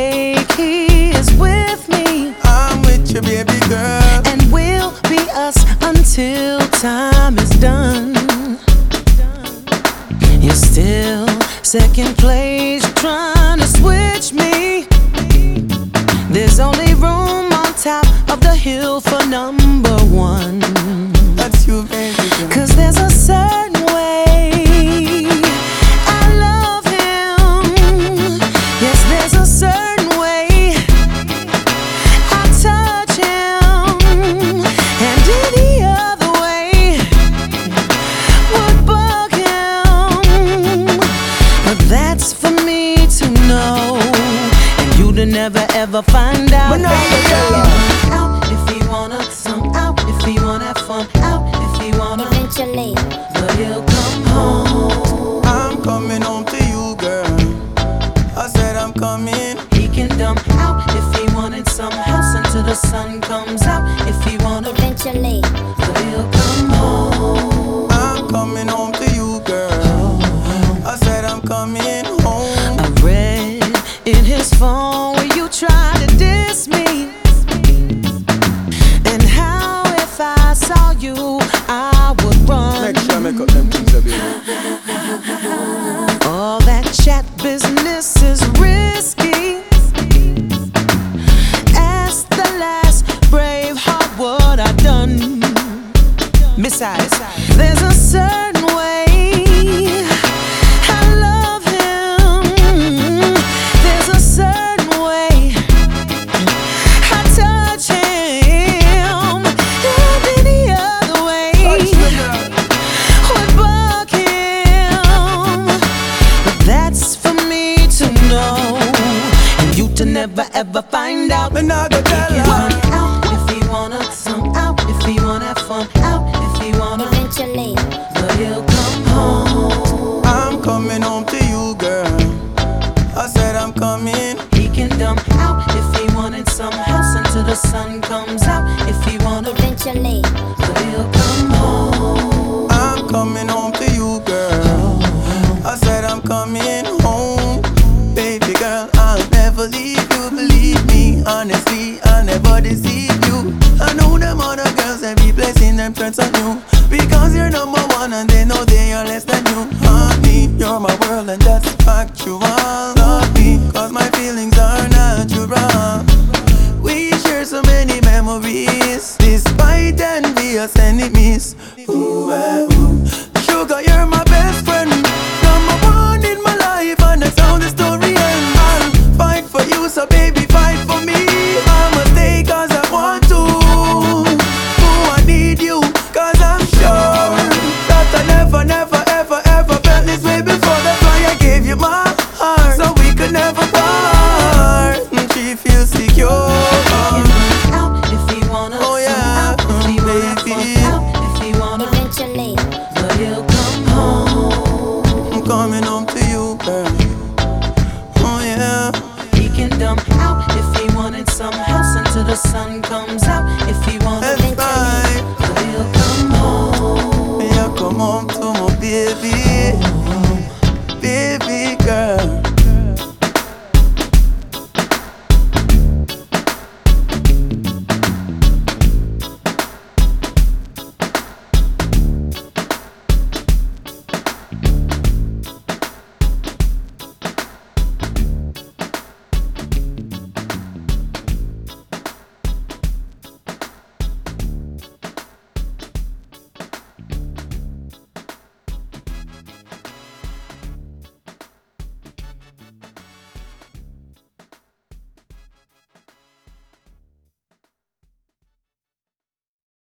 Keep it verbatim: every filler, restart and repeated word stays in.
mistake, he is with me. I'm with you, baby girl. And we'll be us until time is done. You're still second place, trying to switch me. There's only room on top of the hill for number one. That's you, baby girl. Cause there's a certain way I love him. Yes, there's a certain way I touch him. And any other way would bug him. But that's for me to know, and you to never ever find out. But now I tell her. Out if he wanna some out, if he wanna have fun out, if he wanna Eventually, but he'll come home. I'm coming home to you, girl. I said I'm coming. He can dump out if he wanted some house until the sun comes out. If he wanna eventually, but he'll come home. I'm coming home to you, girl. I said I'm coming home. I read in his phone where you tried to diss me, and how if I saw you I would run. Make sure I make up them things, baby. All that chat business is risky. Ask the last brave heart what I done. Besides, there's a certain way I love him. There's a certain way I touch him. And any other way would bug him. But that's for me to know, and you to never ever find out. But now I go tell He her. wanna out if he wanna some out, if he wanna have fun out, if he wanna eventually, but he'll come home. I'm coming home to you, girl. I said I'm coming. He can dump out if he wanted some house until the sun comes out. If he wanna eventually, but he'll come home. I'm coming home to you, girl. I said I'm coming home. Baby girl, I'll never leave you, believe me. Honestly, I'll never deceive you. I know them other girls that be placing them threats on you, because you're number one and they know they are less than you. Honey, you're my world and that's factual. Love me, cause my feelings are natural. We share so many memories, despite envious enemies. Ooh, eh, ooh. Sugar, you're my best friend, number one in my life, and that's how the story ends. I'll fight for you, so baby, fight for me. I'ma stay cause I want to. Ooh, I need you, cause I'm sure that I never, never, ever, ever felt this way before. That's why I gave you my heart, so we could never part. Mm, She feels secure. Out if he wanna Oh, yeah, some out, if he wanna have fun baby. out, if he wanna eventually, but he'll come home. I'm coming home to you, girl. Oh yeah. He can dump out if he wanted some house until the sun comes out. If he wanna That's right. but he'll come home. Yeah, come home to my baby, baby girl.